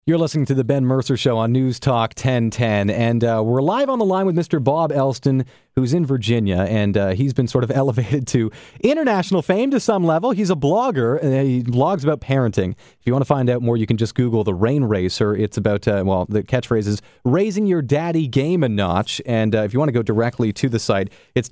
You're listening to the Ben Mercer Show on News Talk 1010, and we're live on the line with Mr. Bob Elston, who's in Virginia, and he's been sort of elevated to international fame to some level. He's a blogger, and he blogs about parenting. If you want to find out more, you can just Google The Rain Racer. It's about, the catchphrase is raising your daddy game a notch, and if you want to go directly to the site, it's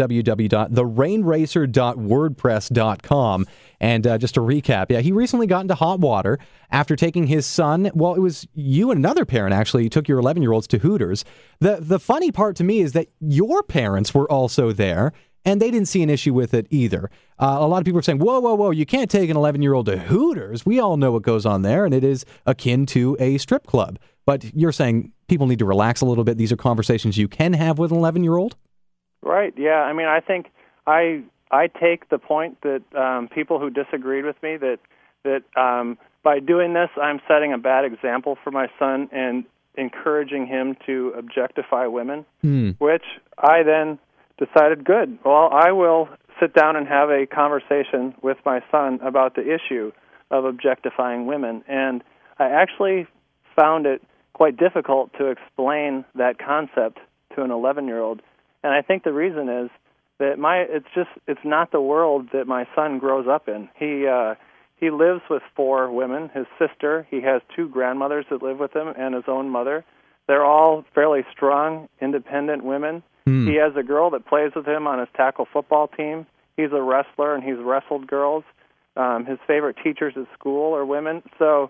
www.therainracer.wordpress.com. And just to recap, he recently got into hot water after taking his son. Well, it was you and another parent, actually, took your 11-year-olds to Hooters. The funny part to me is that your parents were also there, and they didn't see an issue with it either. A lot of people are saying, whoa, you can't take an 11-year-old to Hooters. We all know what goes on there, and it is akin to a strip club. But you're saying people need to relax a little bit. These are conversations you can have with an 11-year-old? Right, yeah. I mean, I think I take the point that people who disagreed with me, that by doing this, I'm setting a bad example for my son and encouraging him to objectify women, which I then decided, good, well, I will sit down and have a conversation with my son about the issue of objectifying women. And I actually found it quite difficult to explain that concept to an 11-year-old. And I think the reason is that it's not the world that my son grows up in. He lives with 4 women, his sister. He has 2 grandmothers that live with him and his own mother. They're all fairly strong, independent women. He has a girl that plays with him on his tackle football team. He's a wrestler, and he's wrestled girls. His favorite teachers at school are women. So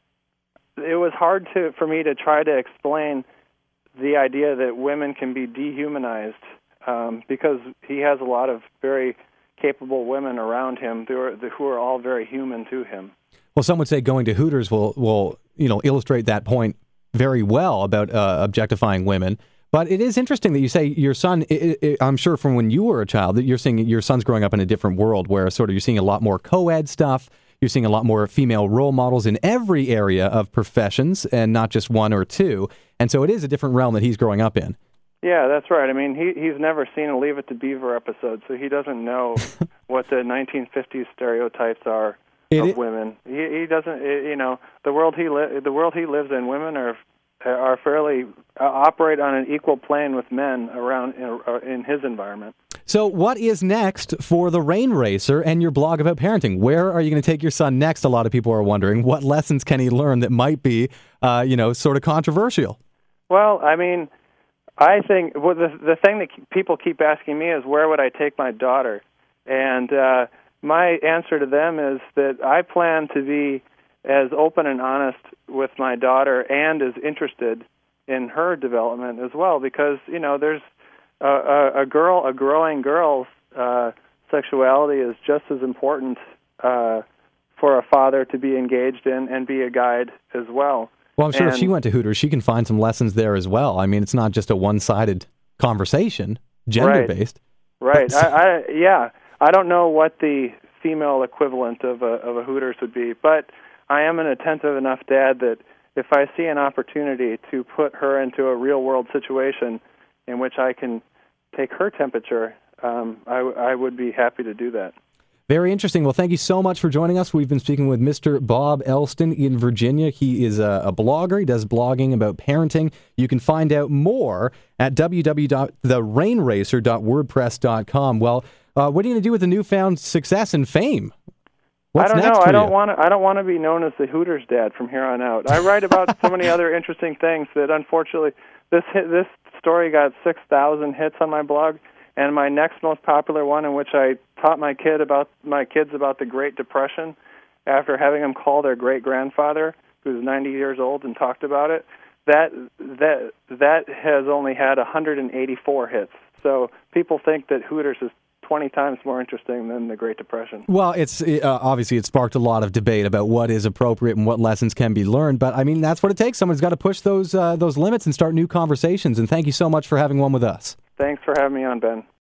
it was hard for me to try to explain the idea that women can be dehumanized, because he has a lot of very capable women around him who are all very human to him. Well, some would say going to Hooters will illustrate that point very well about objectifying women. But it is interesting that you say your son, I'm sure from when you were a child, that you're seeing your son's growing up in a different world where sort of you're seeing a lot more co-ed stuff. You're seeing a lot more female role models in every area of professions and not just 1 or 2. And so it is a different realm that he's growing up in. Yeah, that's right. I mean, he's never seen a Leave It to Beaver episode, so he doesn't know what the 1950s stereotypes are of women. He doesn't. The world he lives in, women are fairly operate on an equal plane with men around in his environment. So what is next for The Rain Racer and your blog about parenting? Where are you going to take your son next? A lot of people are wondering. What lessons can he learn that might be, sort of controversial? Well, I mean, I think the thing that people keep asking me is, where would I take my daughter? And my answer to them is that I plan to be as open and honest with my daughter and as interested in her development as well, because there's a growing girl's sexuality is just as important for a father to be engaged in and be a guide as well. Well, I'm sure if she went to Hooters, she can find some lessons there as well. I mean, it's not just a one-sided conversation, gender-based. Right. I don't know what the female equivalent of a Hooters would be, but I am an attentive enough dad that if I see an opportunity to put her into a real-world situation in which I can take her temperature, I would be happy to do that. Very interesting. Well, thank you so much for joining us. We've been speaking with Mr. Bob Elston in Virginia. He is a blogger. He does blogging about parenting. You can find out more at www.therainracer.wordpress.com. Well, what are you going to do with the newfound success and fame? What's I don't next know. for I don't you? want to be known as the Hooters dad from here on out. I write about so many other interesting things that, unfortunately, this story got 6,000 hits on my blog. And my next most popular one, in which I taught my kids about the Great Depression, after having them call their great-grandfather, who's 90 years old, and talked about it, that has only had 184 hits. So people think that Hooters is 20 times more interesting than the Great Depression. Well, it's obviously it sparked a lot of debate about what is appropriate and what lessons can be learned. But I mean, that's what it takes. Someone's got to push those limits and start new conversations. And thank you so much for having one with us. Thanks for having me on, Ben.